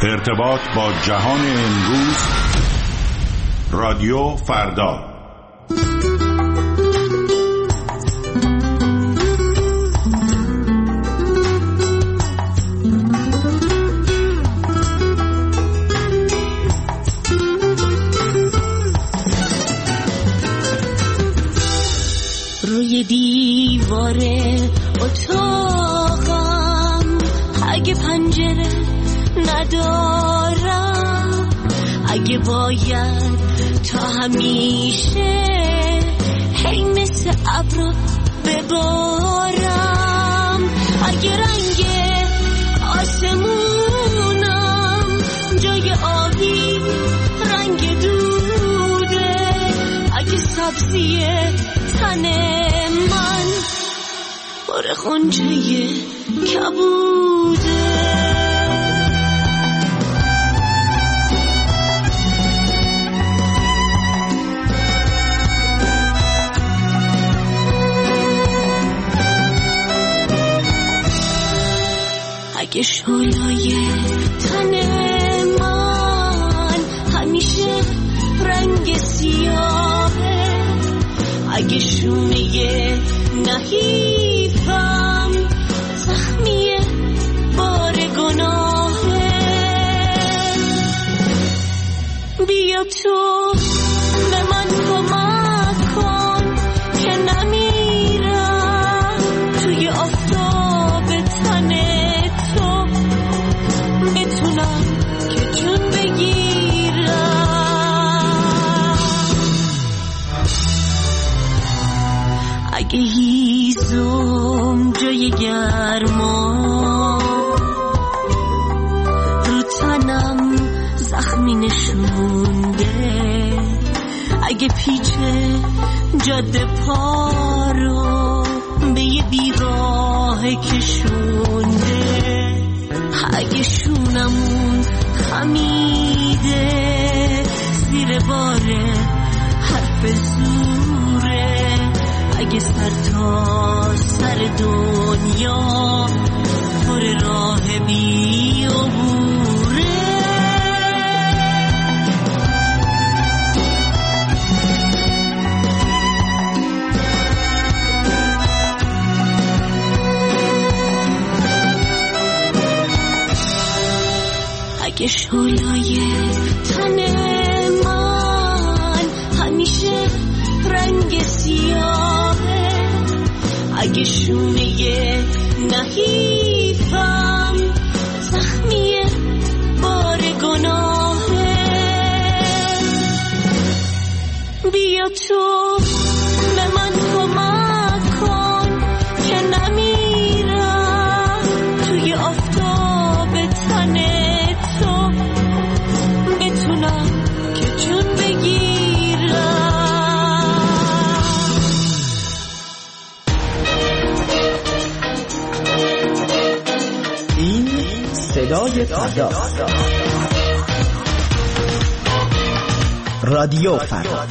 ارتباط با جهان امروز، رادیو فردا. روی دیوار اتاقم اگه پنجره ندارم، اگه باید تا همیشه هی مثل ابر ببارم، اگه رنگ آسمونم جای آبی رنگ دوده، اگه سبزی تن من پر غنچه کبوده، اگه شعله‌ی تن من همیشه رنگ سیاهه، اگه شونه نحیفم زخمیه بار گناهه، بیا تو به من کمک کن که نمیرم توی آفتاب تن تو، بتونم که جون بگیرم، اگه هیزم جای گرما رو تنم زخمی نشونده، اگه پیچه جاده پا رو به یه بیراه کشونده، اگه شونمون خمیده زیر باره حرف زوره، اگه سر تا سر دنیا پر راه بیابوره، اگه شعله‌ی تن من همیشه رنگ سیاهه، اگه شونه نحیفم زخمیه بار گناهه، بیا تو به من کمک کن که نمیرم توی آفتاب تن تو، بتونم که جون بگیرم. این صدای فردا، رادیو فردا.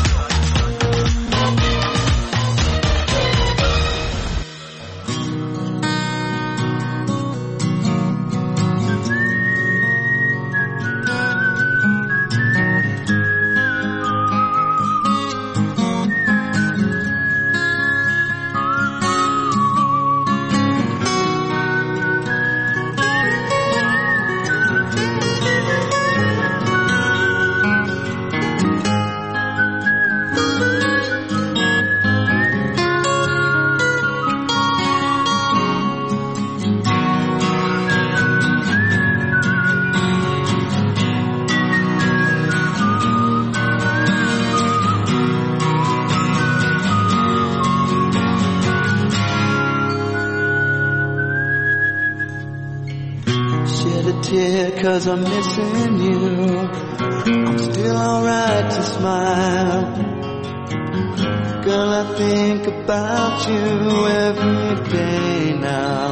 Cause I'm missing you, I'm still alright to smile. Girl, I think about you every day now.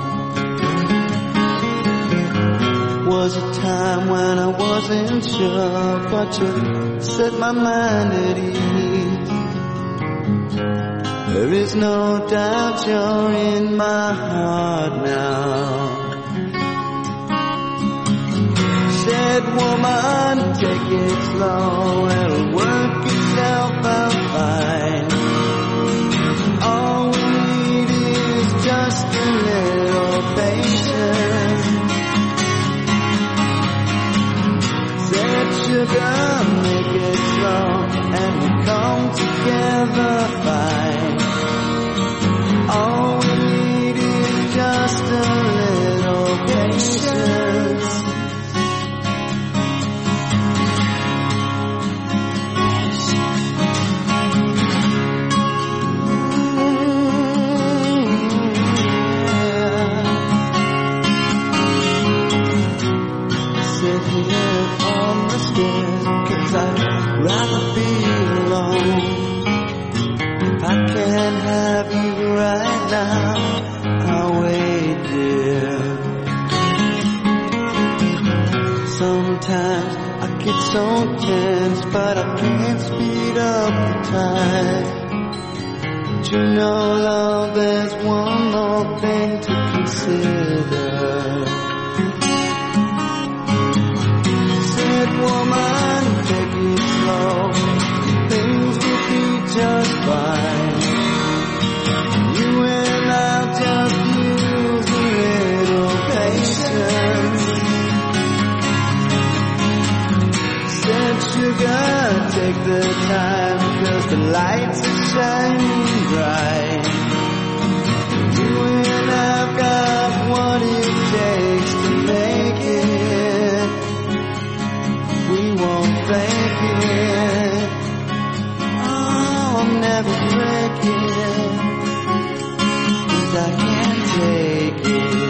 Was a time when I wasn't sure, but you set my mind at ease. There is no doubt you're in my heart now. Said, woman, take it slow, it'll work itself out fine. All we need is just a little patience. Said, sugar, make it slow, and we'll come together fine. All we need is just a little patience. Sit here on the stairs, 'cause I'd rather be alone. I can't have you right now, I'll wait, dear. Sometimes I get so tense, but I can't speed up the time. But you know, love, there's one more thing to consider. Said, woman, take it slow, things will be just fine. You and I'll just use a little patience. Said, sugar, take the time, 'cause the lights are shining bright. You and I've got what it takes to make it. We won't fake it. Oh, I'm never breaking, 'cause I can't take it.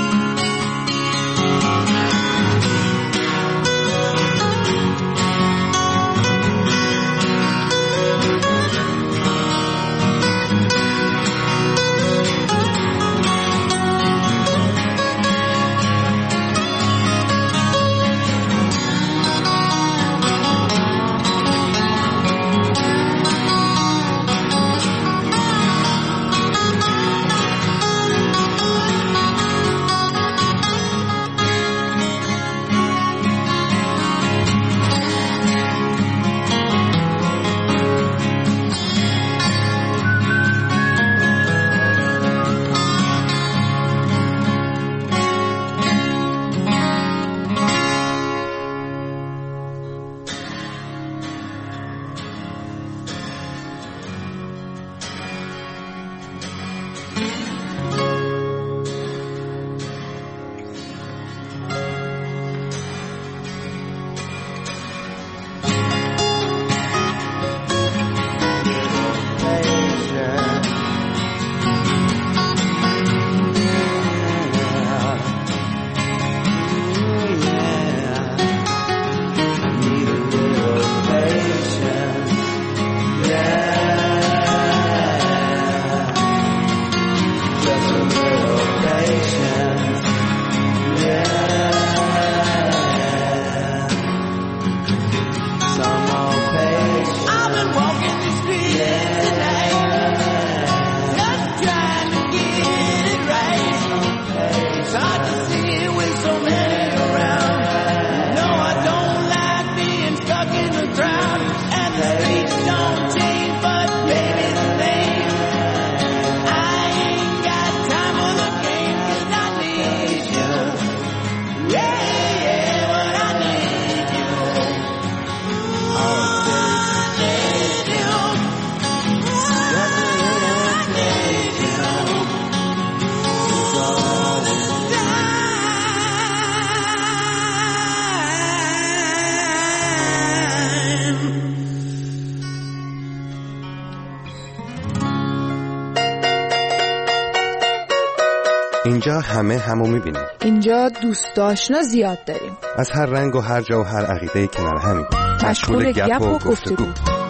اینجا همه همو میبینیم. اینجا دوست آشنا زیاد داریم. از هر رنگ و هر جا و هر عقیده کنار همیم. مشغول گپ و گفتگو.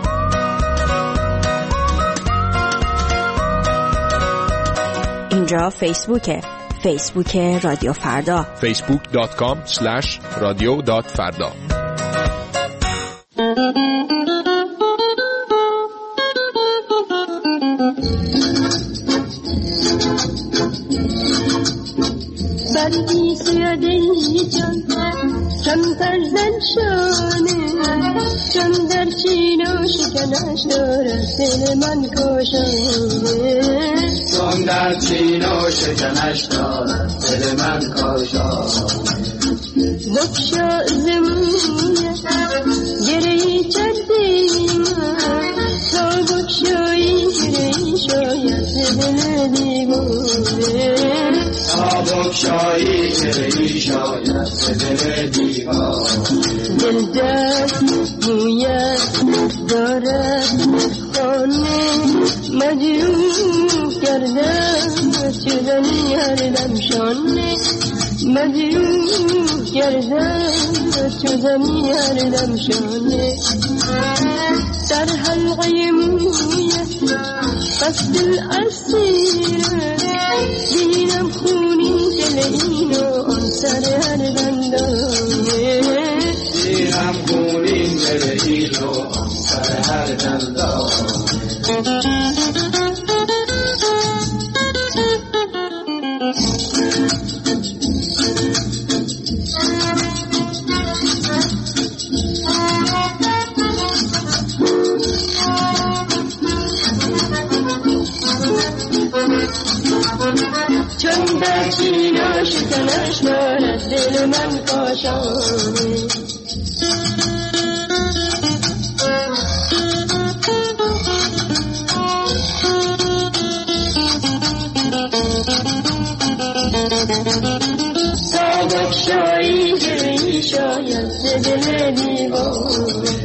اینجا فیسبوک رادیو فردا. facebook.com/radio.farda. بردی سوی دل جان کمتر زن شانه چون در چین و شکنش دارد دل من کاشانه چون در چین و شکنش دارد دل من کاشانه بخشا زمونه گرهی چردیم تا بخشایی گرهی شاید دل دیوانه تا بخشایی گرهی شاید دل دیوانه دل دست مویت دارد خانه مجروح کردم شدنی هر دم شانه مجروح کردم شدنی هر دم شانه در حلقه مویت قصد الاسیره بینم خونی دل اینو آن سر هر دندانه بینم خونی دل اینو آن سر هر دندانه چون در چینا شکنش دارد دل من کاشانه تا بخشایی گرهی شاید دل دیوانه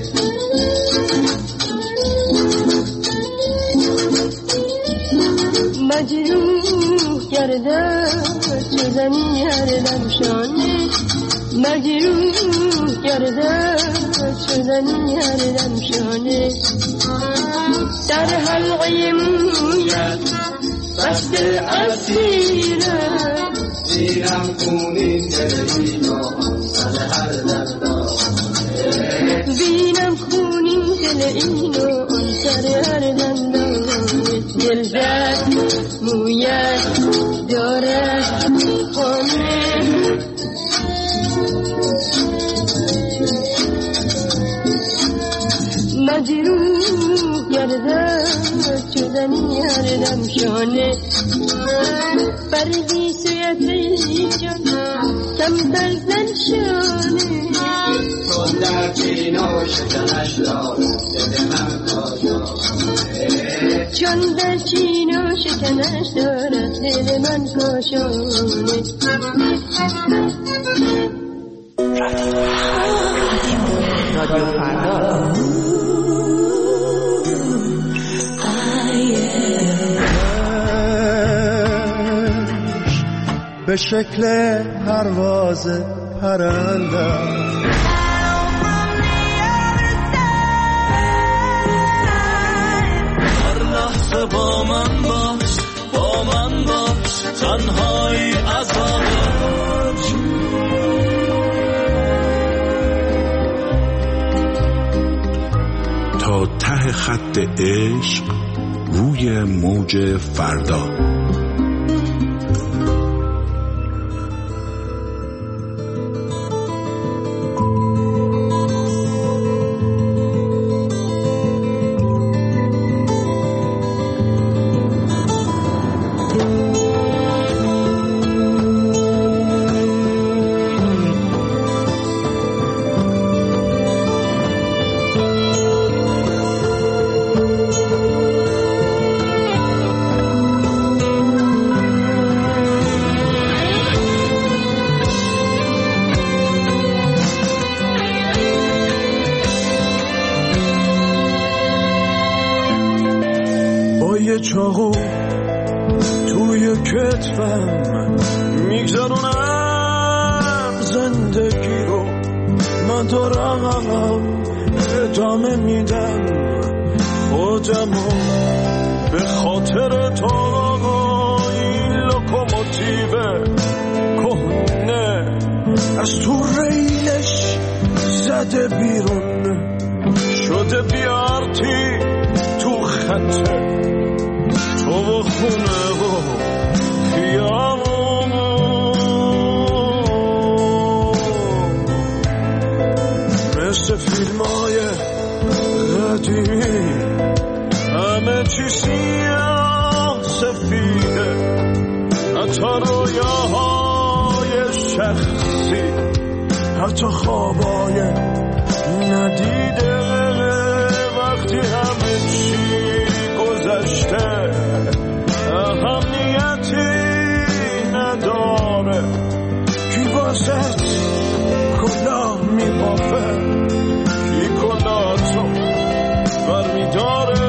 مجروح کردم شدنی هر دم شانه مجروح کردم شدنی هر دم شانه در حلقه مویت بست اسیره بینم خونی دل اینو آن سر هر دندانه بینم خونی دل اینو آن سر هر دندانه دل دست مویت دارد خانه مجروح گردم شدنی هر دم شانه بردی سویتی جان کم در زن شانه چون در چینا شکنش دارد دل من کاشانه چون در چینا شکنش دارد دل من کاشانه رادیو فردا به شکل پرواز پرنده هر لحظه با من باش تنهایی عذابش تا ته خط عشق روی موج فردا. چاقو توی کتفم میگذرونم زندگی رو، من دارم ادامه میدم خودمو به خاطر تو. این لوکوموتیو کهنه از تو ریلش زده بیرون شده بیارتی تو خطه تو و خونه و خیامون. اومدی همه چی سیاه سفیده، حتی رویاهای شخصی، حتی خوابای ندیده. وقتی همه چی گذشته اهمیتی نداره، کی واسه کلاه میبافه، کی کلاهتو برمیداره.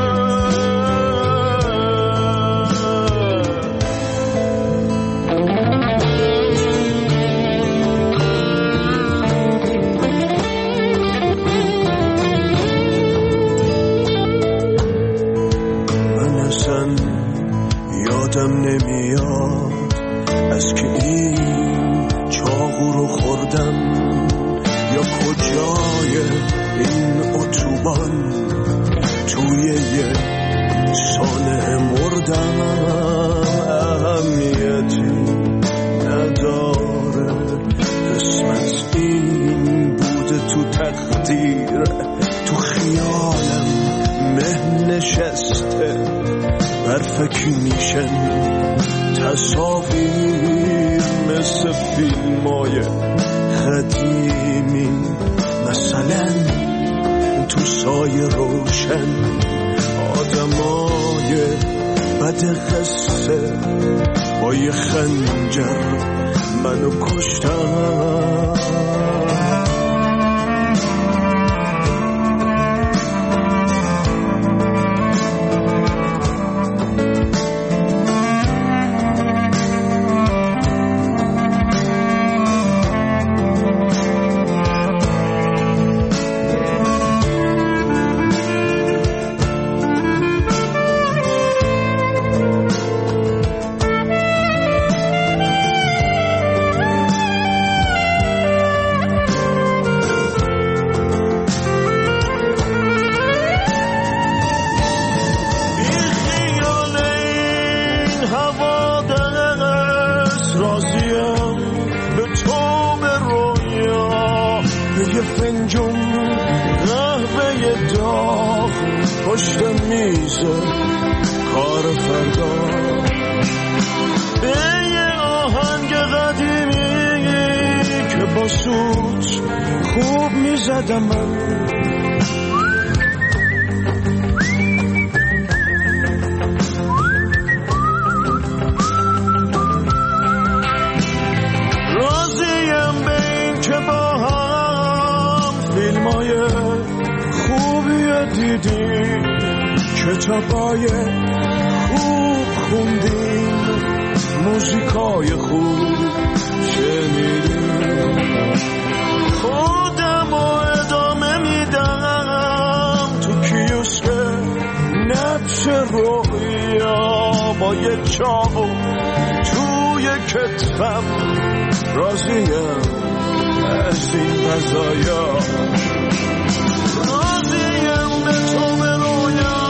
یادم نمیاد از که این چاقو رو خوردم یا کجای این اتوبان توی یه سانه مردم. اهمیتی نداره، قسمت این بوده تو تقدیر، تو خیالم مه نشسته، برفکی میشن تصاویر مثل فیلمای قدیمی، مثلا تو سایه روشن آدمای بد قصه با یه خنجر منو کشتن. خوب میزدم من، راضیم به این که با هم فیلمای خوبی دیدیم، کتابای خوب خوندیم، موزیکای خوب شنیدیم. خودم و ادامه میدم تو کیوسک نبش رویا، با یه چاقو توی کتفم، راضیم از این قضایا، راضیم به تو به رویا.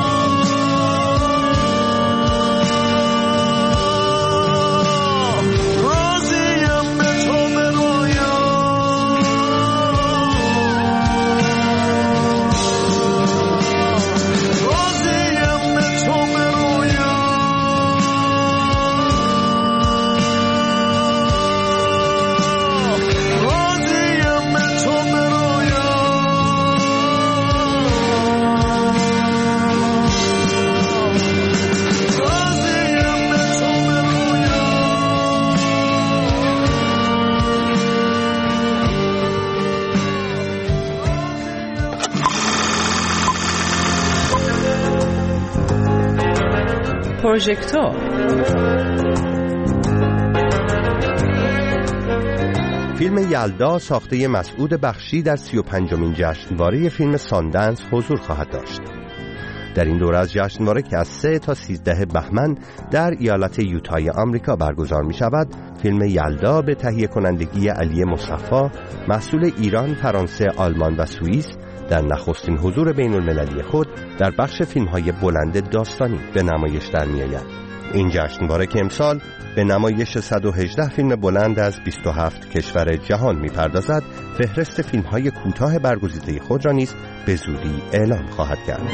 پروژکتور فیلم یلدا ساخته مسعود بخشی در 35مین جشنواره فیلم ساندنس حضور خواهد داشت. در این دوره از جشنواره که از 3 تا 13 بهمن در ایالت یوتای آمریکا برگزار می شود، فیلم یلدا به تهیه کنندگی علی مصطفی، محصول ایران، فرانسه، آلمان و سوئیس، در نخستین حضور بین المللی خود در بخش فیلم‌های بلند داستانی به نمایش در می‌آید. این جشنواره که امسال به نمایش 118 فیلم بلند از 27 کشور جهان می‌پردازد، فهرست فیلم‌های کوتاه برگزیده خود را نیز به زودی اعلام خواهد کرد.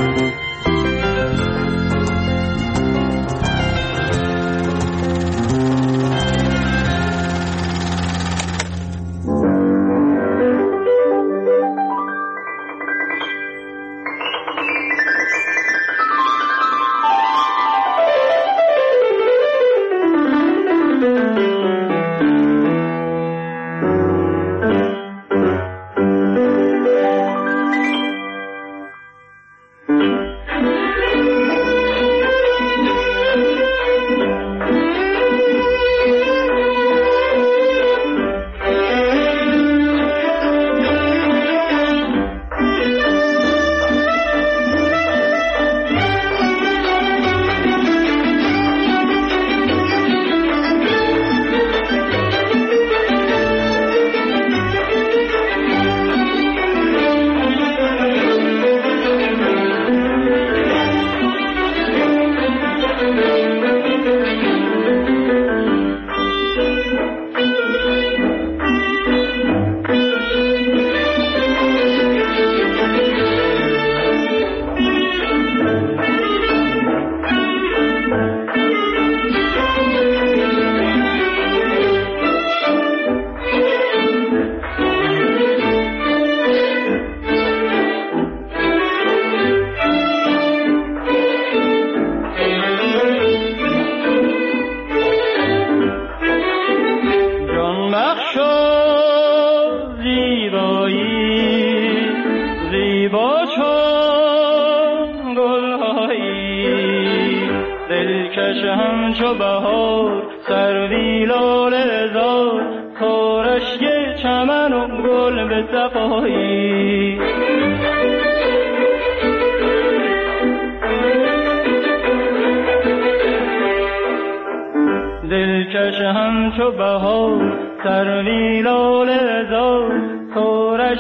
دلکش همچو بهار سروی لاله زار کارش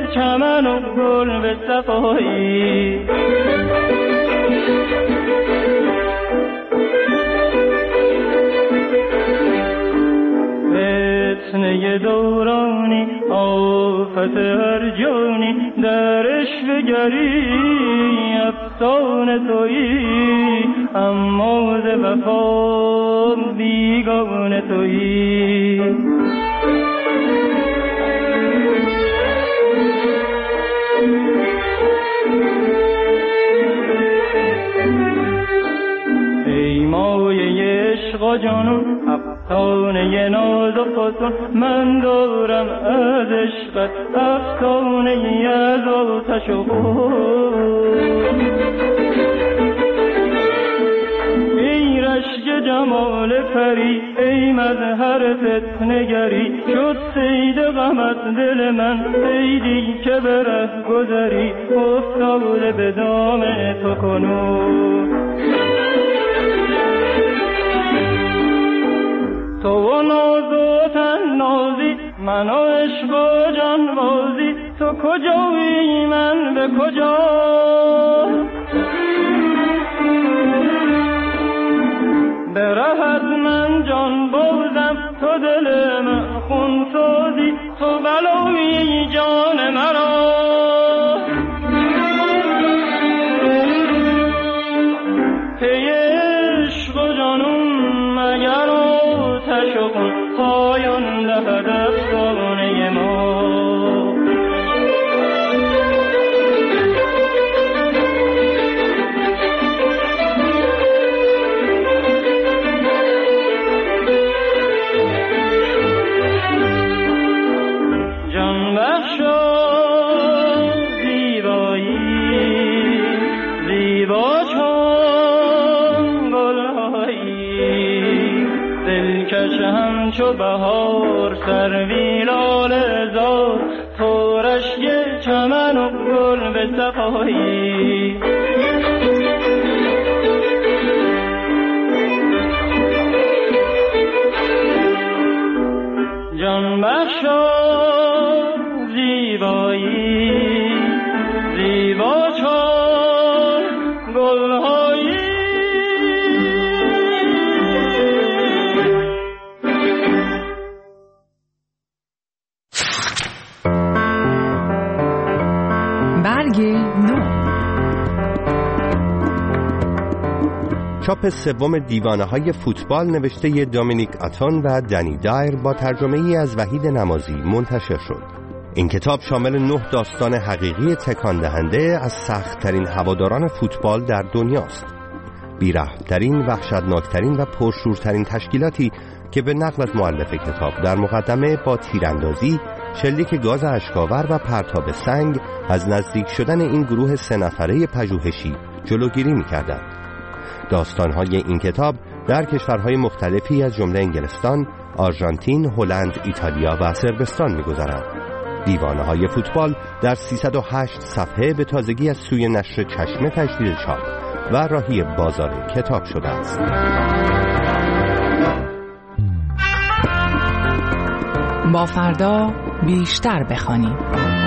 چمن و گل به صفایی فتنه دورانی آفت هر جانی درش بگری افسان تویی اما ز وفا بیگانه تویی ای مایه عشق و جانون افسانه ناز و فسون من دارم از عشقت افسانه از آتش و خون ای رشک جمال پری ای مظهر فتنگری شد صید غمت دل من صیدی که به ره گذری افتاده به دام تو کنون تو و ناز و تن نازی من و عشق و جان بازی تو کجایی من به کجا به ره از من جان بازم تو دل من خون سازی تو بلایی جان مرا پی عشق و جانون مگر آتش و خون پایان دهد افسانه ما جان بخشا زیبایی زیبا چون گلهایی دلکش همچو بهار سروی لاله زار تو رشک چمن و گل به صفایی جان بخشا زیبایی زیبا چون گلهایی آهنگ نو. چاپ سوم دیوانه‌های فوتبال نوشته دومینیک آتون و دنی دایر با ترجمه‌ای از وحید نمازی منتشر شد. این کتاب شامل 9 داستان حقیقی تکان دهنده از سخت‌ترین هواداران فوتبال در دنیاست. بی‌رحم‌ترین، وحشتناکترین و پرشورترین تشکیلاتی که به نقل از مؤلف کتاب در مقدمه با تیراندازی، شلیک گاز اشک‌آور و پرتاب سنگ از نزدیک شدن این گروه 3 نفره پژوهشی جلوگیری می‌کردند. داستان‌های این کتاب در کشورهای مختلفی از جمله انگلستان، آرژانتین، هلند، ایتالیا و صربستان می‌گذرند. دیوانه‌های فوتبال در 308 صفحه به تازگی از سوی نشر چشمه تجدید چاپ و راهی بازار کتاب شده است. با فردا بیشتر بخوانیم.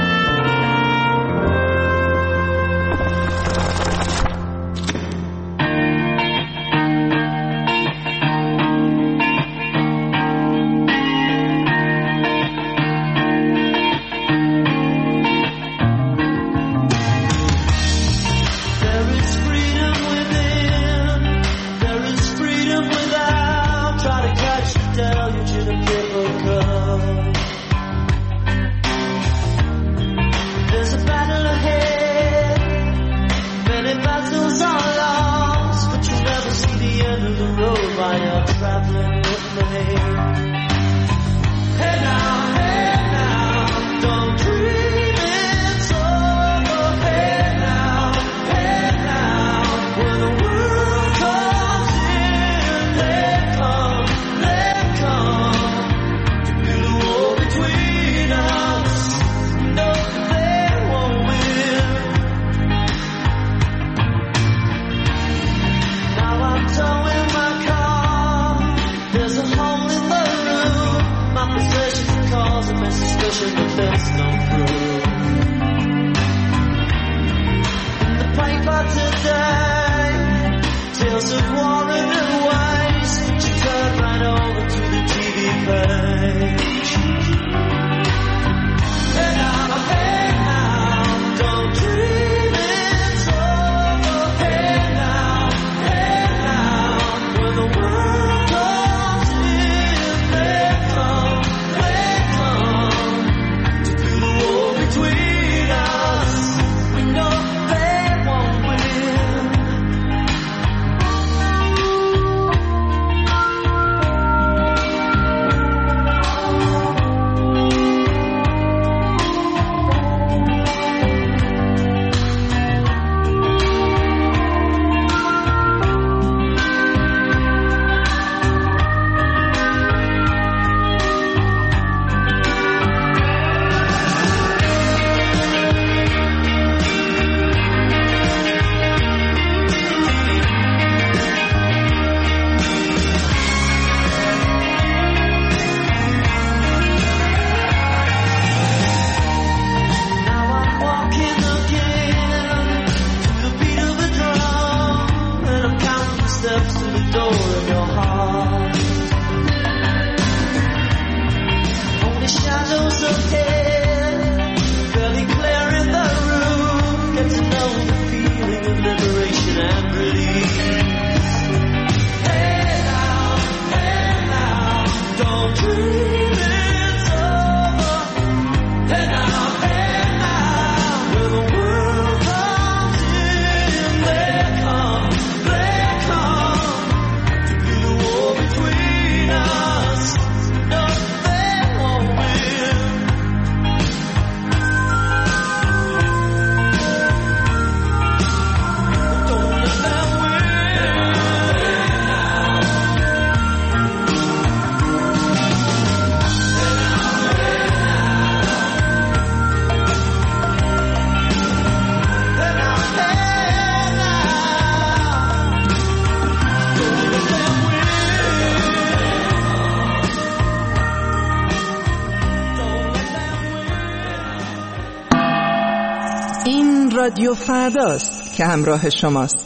رادیو فرداست که همراه شماست.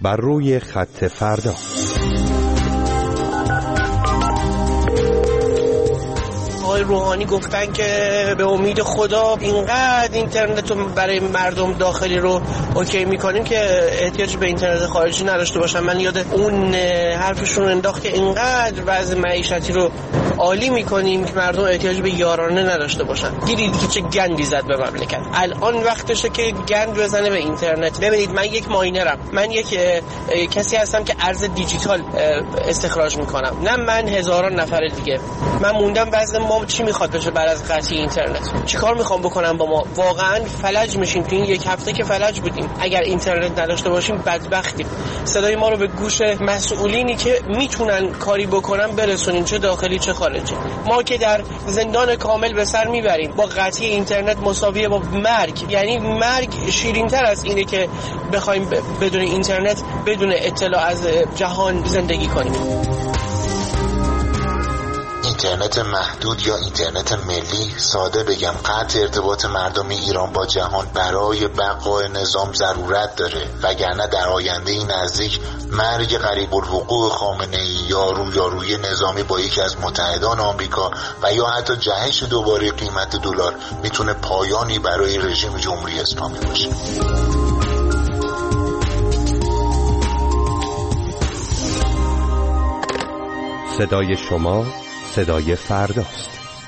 بر روی خط فردا. آقای روحانی گفتن که به امید خدا اینقدر اینترنت رو برای مردم داخلی رو اوکی میکنیم که احتیاج به اینترنت خارجی نداشته باشن. من یاد اون حرفشون انداخت که اینقدر وضع معیشتی رو عالی میکنیم که مردم احتیاج به یارانه نداشته باشن. دیدید که چه گندی زد به مملکت. الان وقتشه که گند بزنه به اینترنت. ببینید من یک ماینرم، من یک کسی هستم که ارز دیجیتال استخراج میکنم، نه من هزاران نفر دیگه. من موندم وضع ما چی میخواد بشه بعد از قطعی اینترنت. چیکار میخوام بکنم با ما؟ واقعا فلج میشیم. تو این یک هفته که فلج بودیم. اگر اینترنت نداشته باشیم بدبختیم. صدای ما رو به گوش مسئولینی که میتونن کاری بکنن برسونین، چه داخلی چه خارجی. ما که در زندان کامل به سر میبریم. با قطعی اینترنت مساویه با مرگ. یعنی مرگ شیرین‌تر از اینه که بخوایم بدون اینترنت، بدون اطلاع از جهان زندگی کنیم. اینترنت محدود یا اینترنت ملی، ساده بگم قطع ارتباط مردم ایران با جهان برای بقای نظام ضرورت داره، وگرنه در آینده نزدیک مرگ قریب الوقوع خامنه‌ای یا رویارویی نظامی با یکی از متحدان آمریکا و یا حتی جهش دوباره قیمت دلار میتونه پایانی برای رژیم جمهوری اسلامی باشه. صدای شما صدای فرداست.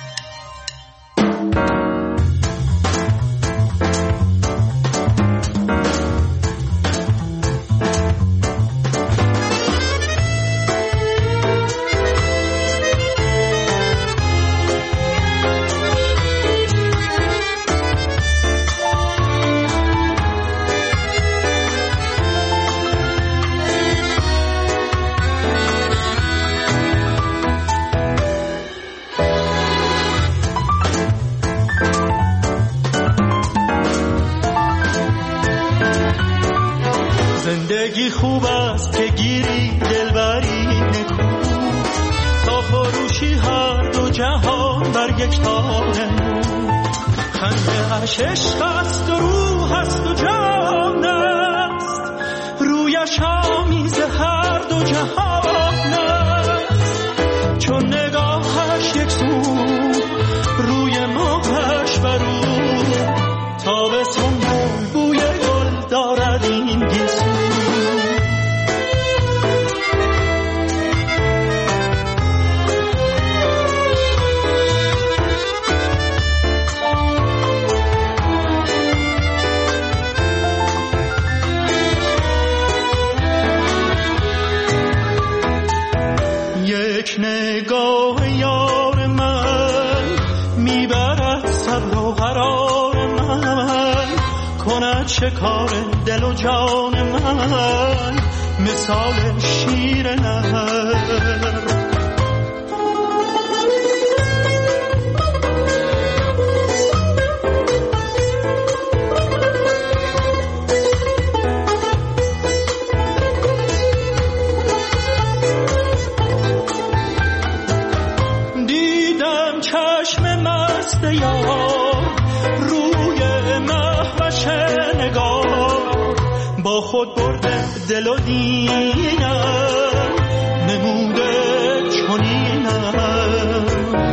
زندگی خوب است که گیری دلبری نکو، تا فروشی هر دو جهان بر یک تار نو. خنده اش عشق است و روح است و جان است، رویش آمیز هر دو جهان است. چون نگاهش یک سو روی ماهش برو، تابستون بوی گل دارد این گیسو. یک نگاه یار من میبرد صبر و قرار من، کند شکار دل و جان من مثال شیر نهر. با خود برده دل و دینم، نموده چنینم.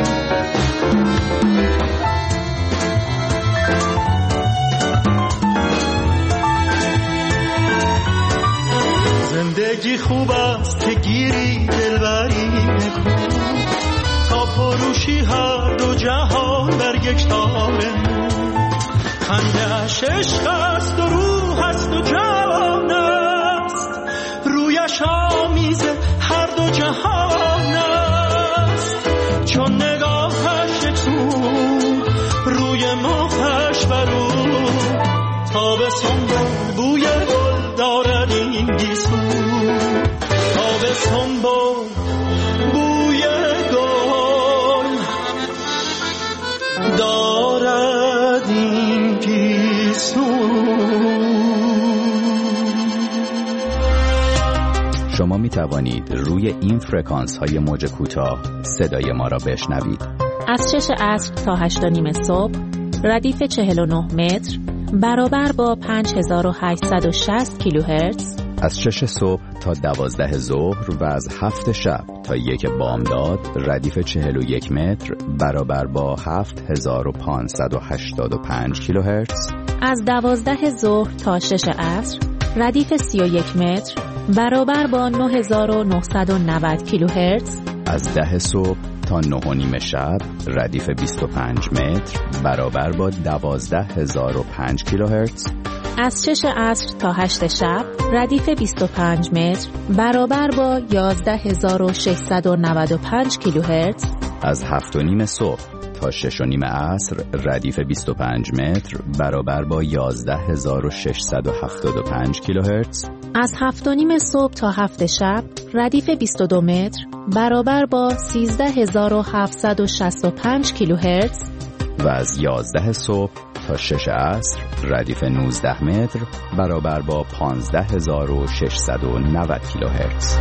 زندگی خوب است که گیری دلبری نکو، تا فروشی هر دو جهان بر یک تار نو. خنده اش عشق است و روح است و جان است، رویش آمیز هر دو جهان است. چون نگاهش یک سو روی ماهش برو، تابستون بوی گل دارد این گیسو. تابستون بوی گل دارد این گیسو. شما می توانید روی این فرکانس های موج کوتاه صدای ما را بشنوید. از 6 عصر تا 8:30 صبح، ردیف 49 متر برابر با 5860 کیلوهرتز از 6 صبح تا 12 ظهر و از 7 شب تا 1 بامداد ردیف 41 متر برابر با 7585 کیلوهرتز. از 12 ظهر تا 6 عصر ردیف 31 متر برابر با 9990 کیلوهرتز. از 10 صبح تا 9:30 شب ردیف 25 متر برابر با 12005 کیلوهرتز. از 6 عصر تا 8 شب ردیف 25 متر برابر با 11695 کیلوهرتز. از 7:30 صبح تا 6:30 عصر ردیف 25 متر برابر با 11675 کیلوهرتز. از 7:30 صبح تا 7 شب ردیف 22 متر برابر با 13765 کیلوهرتز. و از 11 صبح تا 6 عصر ردیف 19 متر برابر با 15690 کیلوهرتز.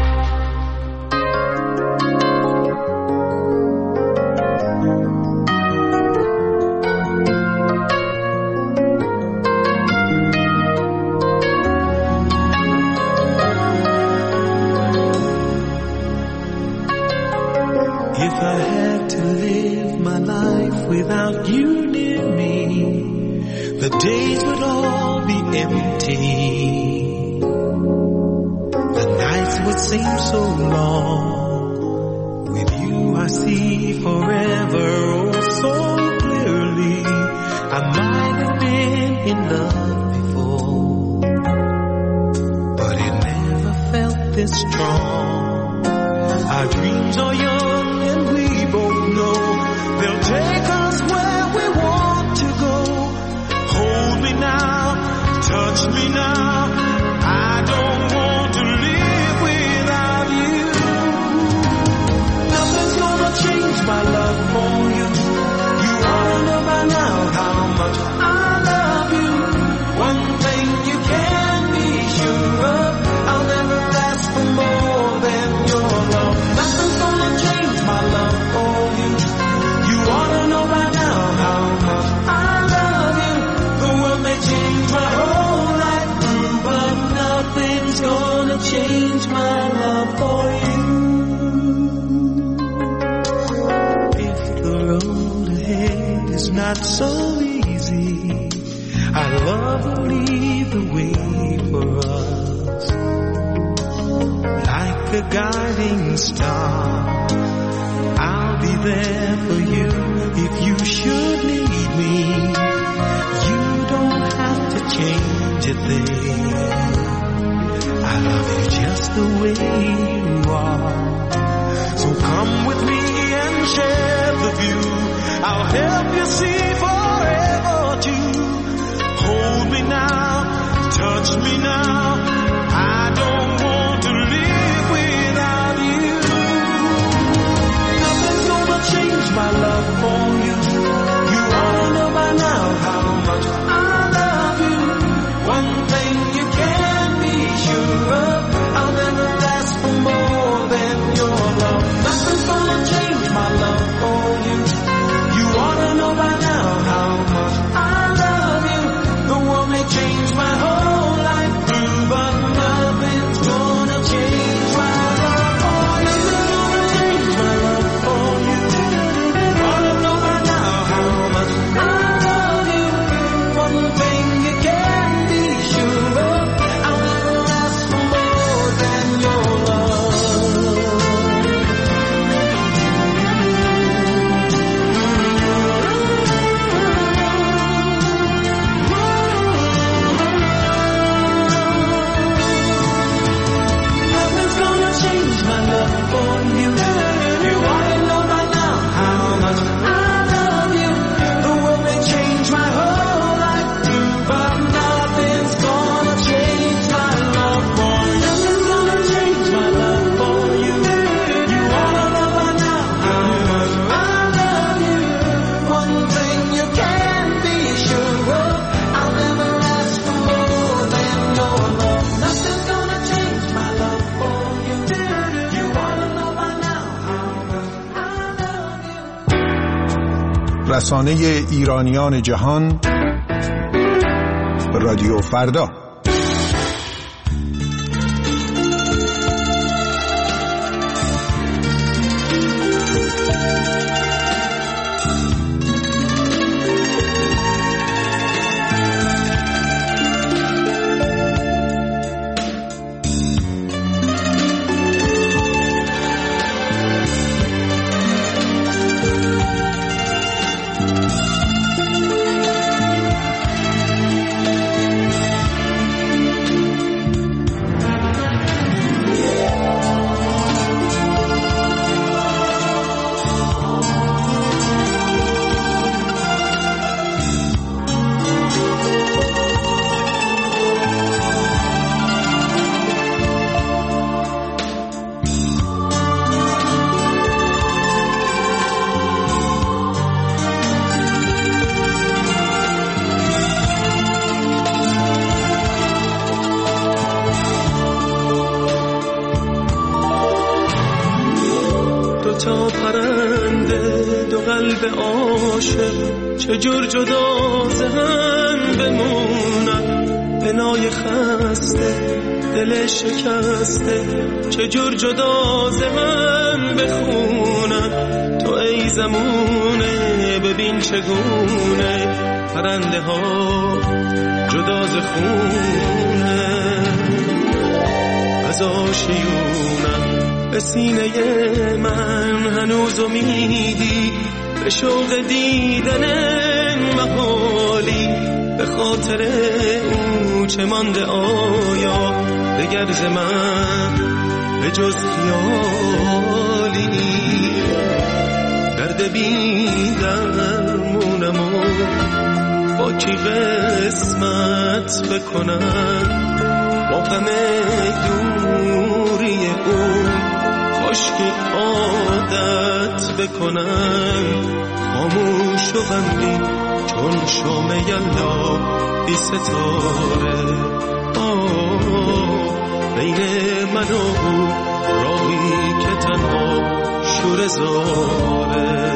If I had to live my life without you near me, the days would all be empty. The nights would seem so long. With you I see forever oh so clearly. I might have been in love before, but it never felt this strong. Our dreams are young and we both know they'll take us where we want to go. Hold me now, touch me now. I don't want to live without you. Nothing's gonna change my love for you. You ought to know by now how much I love you. One thing you can be sure of, I'll never ask for more than your love. Nothing's gonna change my love for you. You ought to know by now how much I love you. The world may change my whole life through, but nothing's gonna change my love for you. If the road ahead is not so easy, our love will lead the way for us. Like a guiding star, I'll be there for you if you should need me. You don't have to change a thing. I love you just the way you are. So come with me and share the view. I'll help you see forever too. Hold me now, touch me now. I don't want to live without you. Nothing's gonna change my love for you. You ought to know by now how much I love you. One thing you can be sure of, I'll never ask for more than your love. Nothing's gonna change my love for you. You ought to know by now how much I love you. The world may change my whole life through, but nothing's gonna change my love for you. Nothing's gonna change my love for you. You ought to know by now how much I love you. One thing you can be sure of, I'll never ask for more than your love. Nothing's gonna change my love for you. You ought to know by now how much I love you. The world may change my whole life too, but nothing's gonna change my love for you. Nothing's gonna change my love for you. You ought to know by now how much I love you. One thing you can be sure of, I'll never ask for more than your love. Nothing's gonna change my love for you. You ought to know by now how much I love you. رسانه ایرانیان جهان رادیو فردا. قلب عاشق چجور جدا ز هم بمونم، بنای خسته دل شکسته چجور جدا ز هم بخونم. تو ای زمونه ببین چگونه پرنده ها جدا ز خونه، از آشیونم به سینه من هنوز امیدی به شوق دیدن محالی، به خاطر او چه مانده آیا دگر ز من به جز خیالی. درد بی درمونم و با کی قسمت بکنم، با غم دوری او کاشکی عادت بکنم. خاموش و غمگین چون شام یلدا بی ستاره، بین من و او راهی که تنها شور زاره.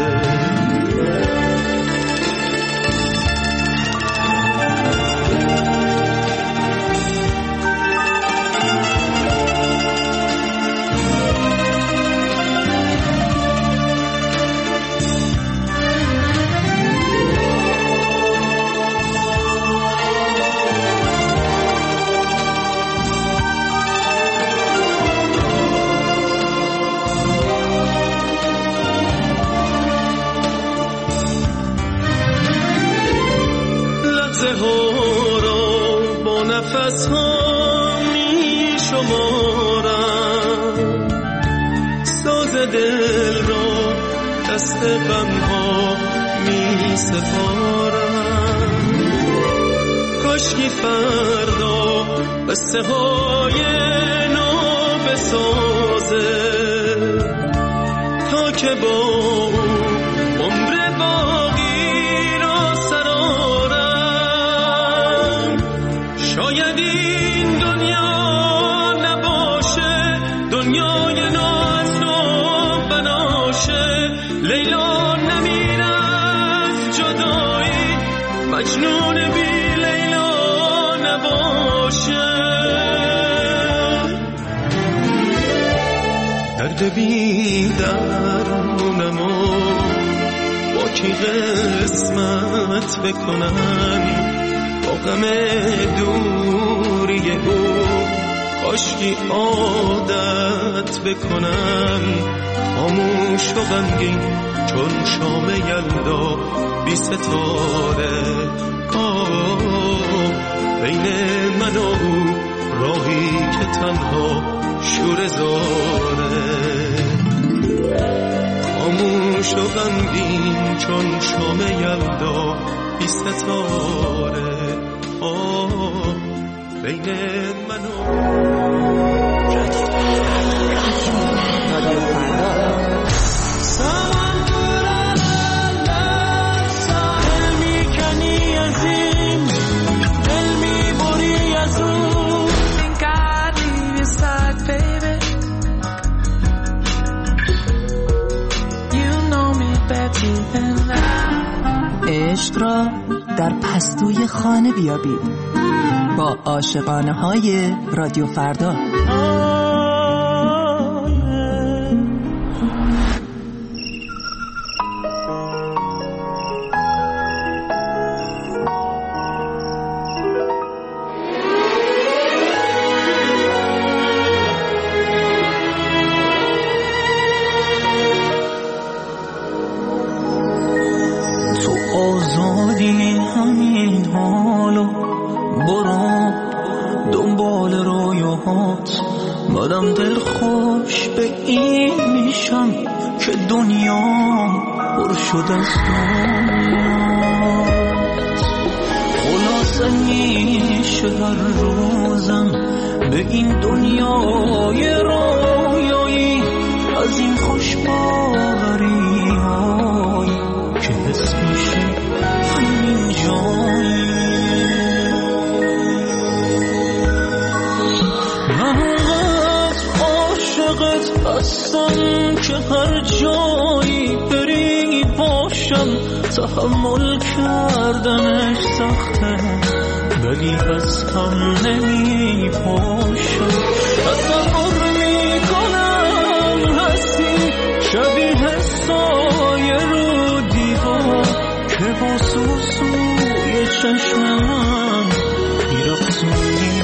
نفس ها می شمارم، ساز دل را دست غم ها می سپارم. کاشکی فردا قصه های نو بسازه تا که با عمر باقی را سرارم. شاید این دنیا نباشه دنیای نو از نو بناشه، لیلا نمیره از جدایی مجنون بی لیلا نباشه. درد بی درمونم و با کی قسمت بکنم، با غم دوری او کاشکی عادت بکنم. خاموش و غمگین چون شام یلدا بی ستاره، بین من و او راهی که تنها شور زاره. خاموش و غمگین چون شام یلدا بی ستاره، بین من و دل میکنی از این دل میبری از اون. Think I need your side baby, you know me better than that. عشق را در پستوی خانه بیابید با عاشقانه های رادیو فردا. تو آزادی همین حالو برو دنبال رویاهات، بعدم دل خوش به این میشم که دنیا پر شد از دنیاست. خلاصه میشه هر روزم به این دنیای رویایی از این خوشباری هایی که حس میشه همین جایی. هستم که هر جایی بری باش باشم تحمل کردنش سخته ولی از هم نمی پاشم تصور می کنم هستی شبیه سایه رو دیوار که با سوسوی چشم من میرقصونی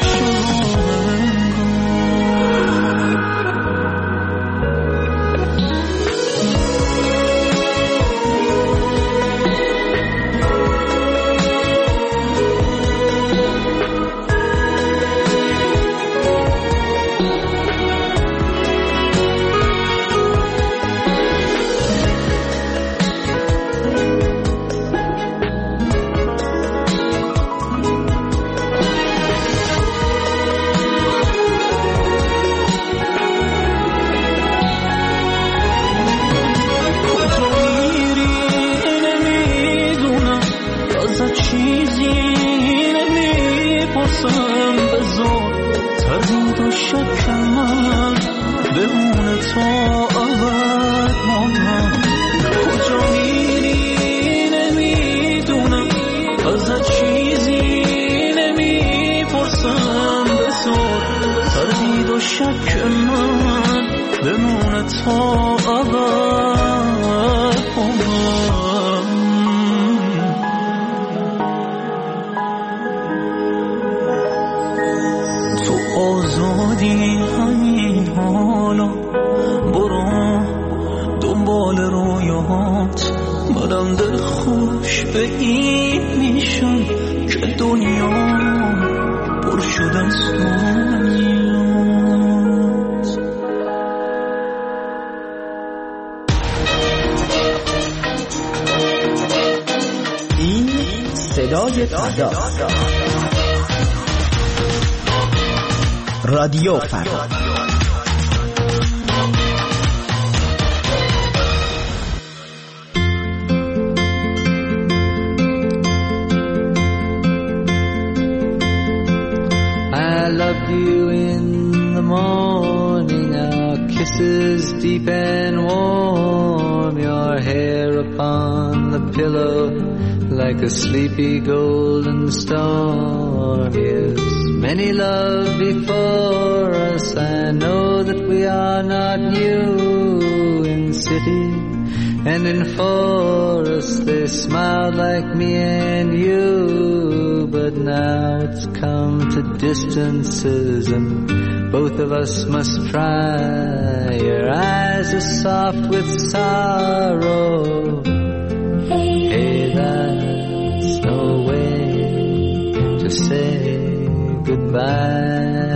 رادیو فردا. I loved you in the morning, our kisses deep and warm, your hair upon the pillow like a sleepy golden storm. Yes, many love before us, I know that we are not new. In city and in forest they smiled like me and you, but now it's come to distances and both of us must try. Your eyes are soft with sorrow. Hey, that's no way to say goodbye.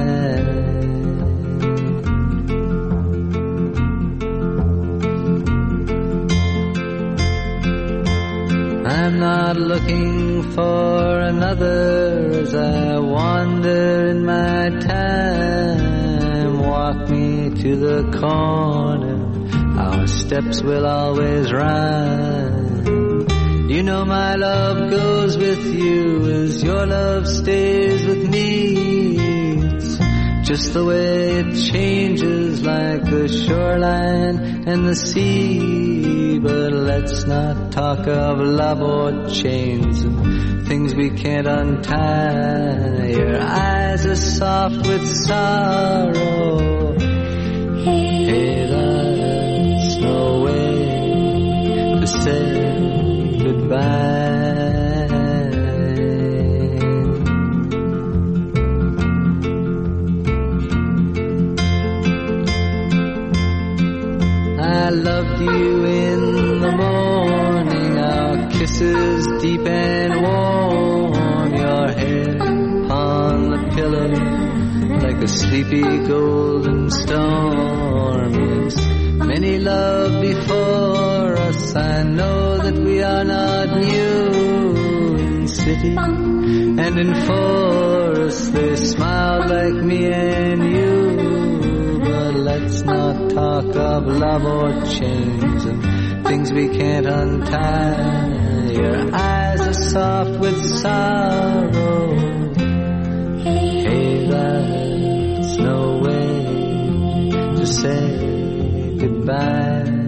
I'm not looking for another as I wander in my time. Walk me to the corner, our steps will always rhyme. You know my love goes with you as your love stays with me. It's just the way it changes like the shoreline and the sea. But let's not talk of love or chains and things we can't untie. Your eyes are soft with sorrow. Hey, that's no way to say goodbye. I loved you in the morning, our kisses deep and warm, your head on the pillow like a sleepy golden storm. Yes, many love before us, I know that we are not new. In city and in forest they smiled like me and you, but let's not talk of love or chains and things we can't untie. Your eyes are soft with sorrow. Hey, that's no way to say goodbye.